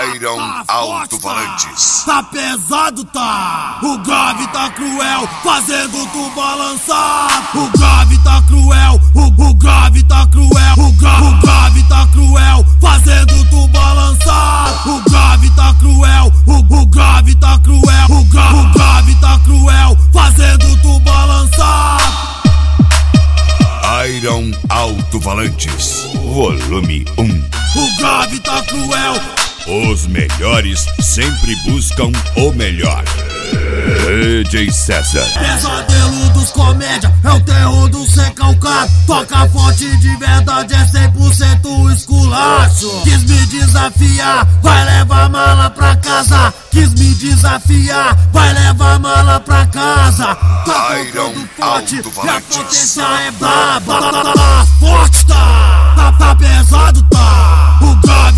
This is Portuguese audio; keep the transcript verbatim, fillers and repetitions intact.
Iron Alto-Falantes. Tá pesado, tá? O grave tá cruel, fazendo tu balançar. O grave tá cruel, o, o grave tá cruel. O, gra, o grave tá cruel, fazendo tu balançar. O grave tá cruel, o, o grave tá cruel. O, gra, o grave tá cruel, fazendo tu balançar. Iron Alto-Falantes, volume um. O grave tá cruel. Os melhores sempre buscam o melhor. D J César. Pesadelo dos comédia, é o terror do recalcado. Toca forte de verdade, é cem por cento esculacho. Quis me desafiar, vai levar mala pra casa. Quis me desafiar, vai levar mala pra casa. Tá tocando forte e a potência é braba. Forte tá, tá, tá pesado tá. O grave